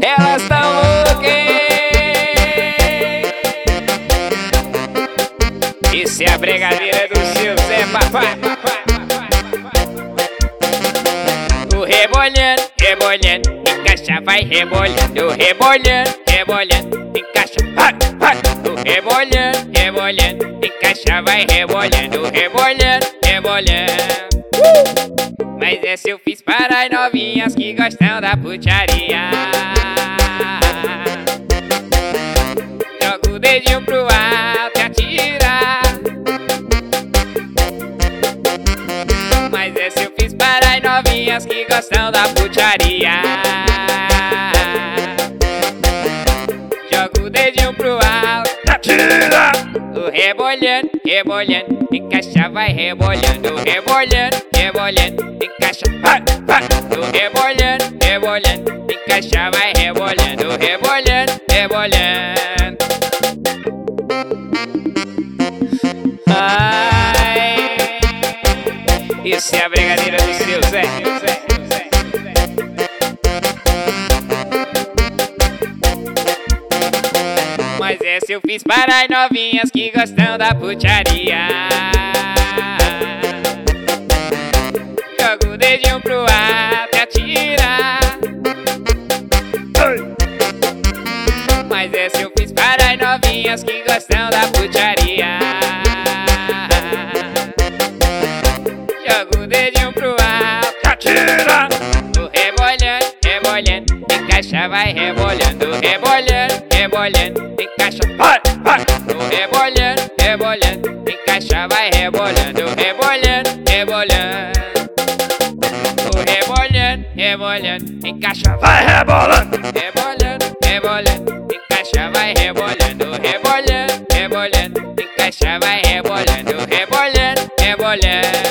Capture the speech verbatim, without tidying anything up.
elas tão loucas. Isso é a brigadeira do seu Zé Papai. O rebolhando, rebolhando, encaixa, vai rebolhando, rebolhando, rebolhando, encaixa, vai, vai. O rebolhando, rebolhando, encaixa, vai rebolhando, rebolhando, rebolhando. Uh! Mas essa eu fiz para as novinhas que gostam da putaria. Joga o dedinho pro alto e atira. Mas essa eu fiz para as novinhas que gostam da putaria. Joga o dedinho pro alto e atira. O rebolhando, rebolhando, encaixa, vai rebolhando, rebolhando, rebolhando, encaixa, vai, vai. O rebolhando, rebolhando, encaixa, vai rebolhando, rebolhando, rebolhando. Ai, isso é a brigadeira do seu Zé. Mas essa eu fiz para as novinhas que gostam da putaria. Joga o dedinho pro alto e atira. Mas essa eu fiz para as novinhas que gostam da putaria. Joga o dedinho pro alto e atira. O rebolhando, rebolhando, encaixa, vai rebolhando, rebolhando, rebolhando, encaixa, vai, vai. O rebolhando, rebolhando, encaixa, vai rebolhando, rebolhando, rebolhando. O rebolhando, rebolhando, encaixa, vai rebolando, rebolhando, rebolhando, encaixa, vai rebolhando, rebolhando, rebolhando, encaixa, vai rebolhando, rebolhando, rebolhando.